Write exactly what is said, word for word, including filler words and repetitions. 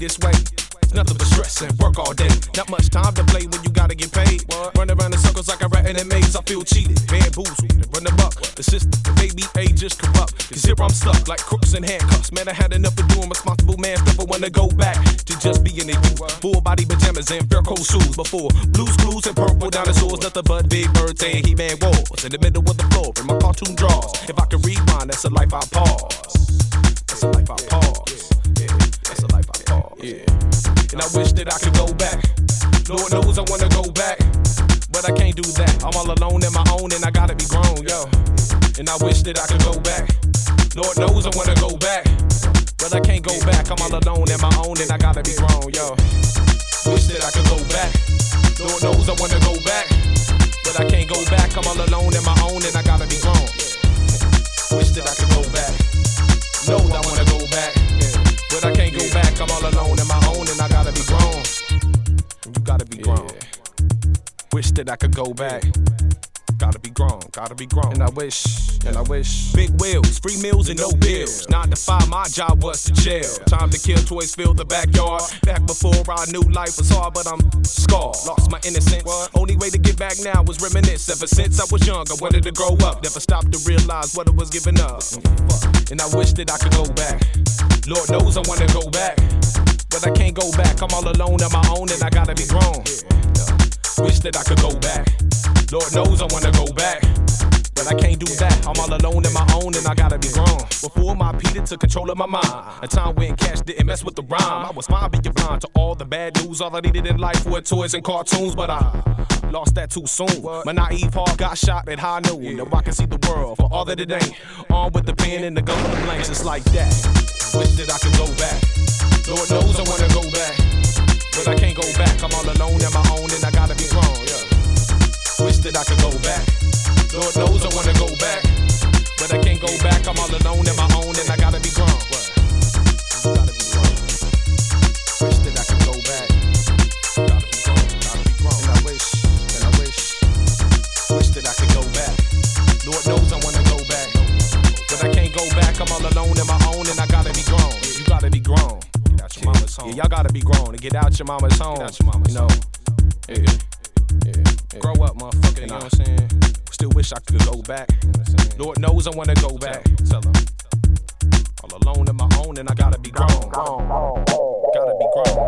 easiest way. Nothing but stress and work all day. Not much time to play when you gotta get paid. Run around in circles like a rat in a maze. I feel cheated, bamboozled, and run the buck. The system, the baby age is corrupt. Cause here I'm stuck like crooks and handcuffs. Man, I had enough of doing responsible man stuff. I wanna go back to just being a youth. Full body pajamas and fur coat shoes. Before blues clues and purple dinosaurs. Nothing but big birds and He-Man walls. In the middle of the floor in my cartoon drawers. If I could rewind, that's a life I pause. That's a life I pause. Yeah, that's a life I pause. Yeah. And I wish that I could go back. Lord knows I wanna go back, but I can't do that. I'm all alone in my own and I gotta be grown, yo. And I wish that I could go back. Lord knows I wanna go back, but I can't go back. I'm all alone in my own and I gotta be grown, yo. Wish that I could go back. Lord knows I wanna go back, but I can't go back. I'm all alone in my own and I gotta be grown. Wish that I could go back. Know I wanna go back, but I can't go back. I'm all alone in my own and I gotta be grown. You gotta be grown. Wish that I could go back. Gotta be grown, gotta be grown. And I wish, and I wish. Big wheels, free meals and no bills. Nine to five, my job was to chill. Time to kill, toys fill the backyard. Back before I knew life was hard, but I'm scarred. Lost my innocence. Only way to get back now was reminisce. Ever since I was young, I wanted to grow up. Never stopped to realize what I was giving up. And I wish that I could go back. Lord knows I wanna go back, but I can't go back. I'm all alone on my own and I gotta be grown. Wish that I could go back. Lord knows I wanna go back, but I can't do that. I'm all alone in my own and I gotta be grown. Before my Peter took control of my mind, a time when cash didn't mess with the rhyme. I was fine being blind to all the bad news. All I needed in life were toys and cartoons, but I lost that too soon. My naive heart got shot at high noon. Now I can see the world for all that it ain't. Armed with the pen and the gun with the blanks, it's like that. Wish that I could go back. Lord knows I wanna go back, but I can't go back. I'm all alone in my own and I gotta be grown, yeah. Wish that I could go back. Lord knows I wanna go back, but I can't go back. I'm all alone in my own and I gotta be grown. Gotta be grown. Wish that I could go back. Gotta be grown, gotta be grown. And I wish, and I wish, wish that I could go back. Lord knows I wanna go back, but I can't go back. I'm all alone in my own and I gotta be grown. You gotta be grown. Get out your mama's home. Yeah, y'all gotta be grown and get out your mama's home. Get out your mama's you know. Home. Yeah. Yeah, yeah. Grow up, motherfucker, you know what I'm saying? Still wish I could go back. You know what I'm saying? Lord knows I wanna go back. Tell him. All alone in my own and I gotta be grown. Gotta be grown.